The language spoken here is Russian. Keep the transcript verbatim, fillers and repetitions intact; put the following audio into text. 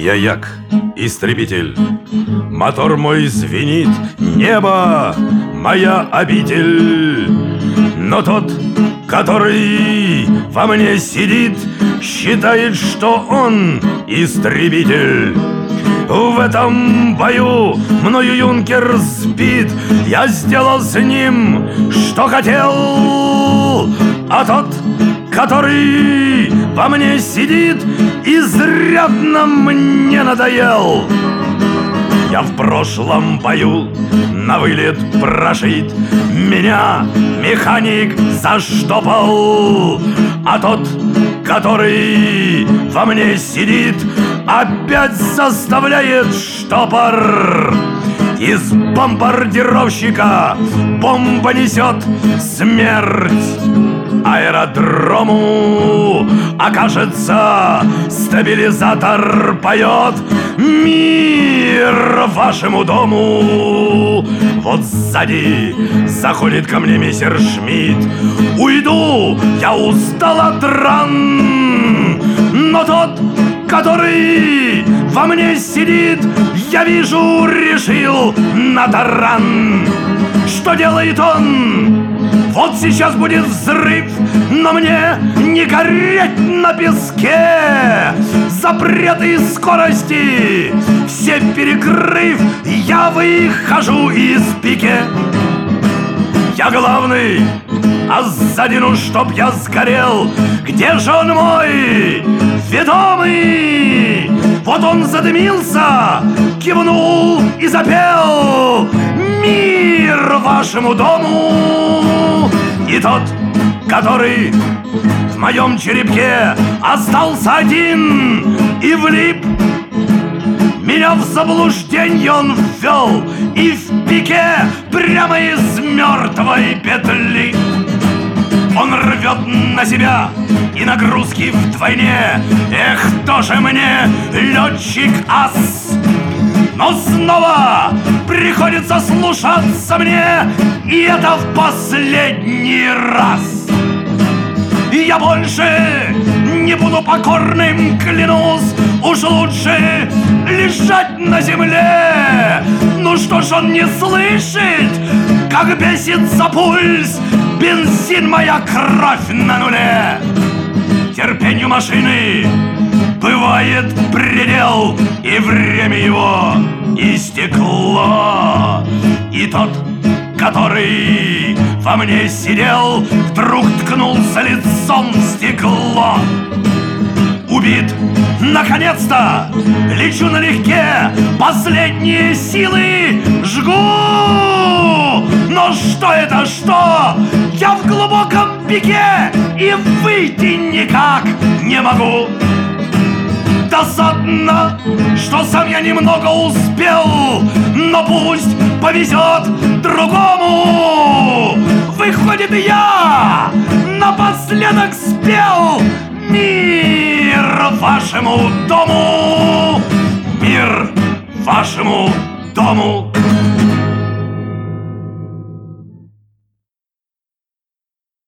Я як, истребитель, мотор мой звенит, небо — моя обитель. Но тот, который во мне сидит, считает, что он истребитель. В этом бою мною юнкер сбит, я сделал с ним, что хотел. А тот, который во мне сидит, изрядно мне надоел. Я в прошлом бою на вылет прошит, меня механик заштопал. А тот, который во мне сидит, опять заставляет штопор. Из бомбардировщика бомба несет смерть аэродрому, окажется, стабилизатор поет мир вашему дому. Вот сзади заходит ко мне мистер Шмидт. Уйду, я устал от ран. Но тот, который во мне сидит, я вижу, решил на таран. Что делает он? Вот сейчас будет взрыв, но мне не гореть на песке. Запреты скорости все перекрыв, я выхожу из пике. Я главный, а сзади, ну чтоб я сгорел. Где же он мой ведомый? Вот он задымился, кивнул и запел мир вашему дому. И тот, который в моем черепке остался один и влип, меня в заблужденье он ввел и в пике прямо из мертвой петли. Он рвет на себя и нагрузки вдвойне. Эх, тоже мне летчик-ас. Но снова приходится слушаться мне, и это в последний раз. И я больше не буду покорным, клянусь. Уж лучше лежать на земле. Ну что ж он не слышит, как бесится пульс, бензин, моя кровь на нуле. Терпению машины бывает предел, и время его истекло. И тот, который во мне сидел, вдруг ткнулся лицом в стекло. Убит, наконец-то, лечу налегке, последние силы жгу. Но что это, что? Я в глубоком пике и выйти никак не могу. Досадно, что сам я немного успел, но пусть повезет другому. Выходит, я напоследок спел мир вашему дому, мир вашему дому.